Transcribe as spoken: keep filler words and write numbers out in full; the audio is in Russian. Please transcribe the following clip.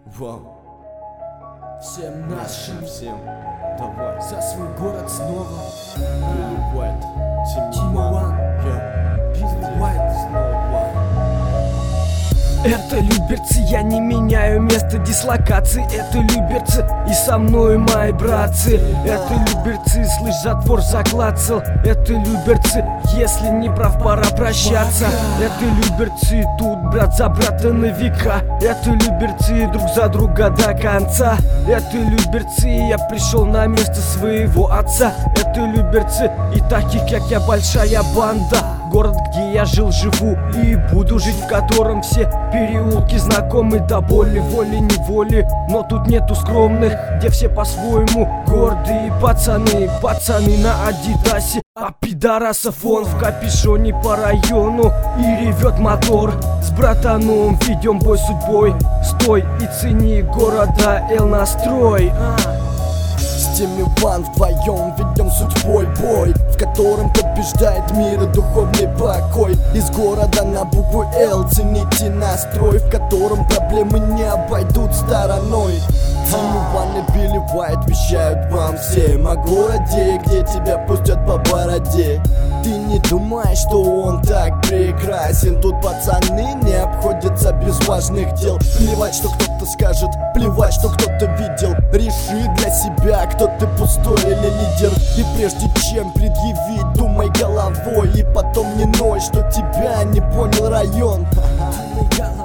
Вау. Всем нашим, всем давай за свой город снова. Билли Уайт, Тимми Тимми Ван, Ван, Билли Уайт снова. Это люберцы, я не меняю место дислокации. Это люберцы, и со мной мои братцы. Это люберцы, слышь, затвор заклацал. Это люберцы, если не прав, пора прощаться. Это люберцы, тут брат за брата на века. Это люберцы, друг за друга до конца. Это люберцы, я пришел на место своего отца. Это люберцы, и таких как я большая банда. Город, где я жил, живу и буду жить, в котором все переулки знакомы до боли, воли-неволи. Но тут нету скромных, где все по-своему гордые пацаны. Пацаны на адидасе, а пидорасов он в капюшоне по району. И ревет мотор, с братаном ведем бой судьбой. Стой и цени города Эл-настрой. С Тимми Ван вдвоем ведем судьбой бой, в котором побеждает мир и духовный покой. Из города на букву Л цените настрой, в котором проблемы не обойдут стороной. Тимми Ван и Билли Уайт вещают вам всем о городе, где тебя пустят по бороде. Ты не думай, что он так прекрасен. Тут пацаны не обходятся без важных дел. Плевать, что кто-то скажет, плевать, что кто-то видел. Реши для себя, кто ты, пустой или лидер. И прежде чем предъявить, думай головой. И потом не ной, что тебя не понял район.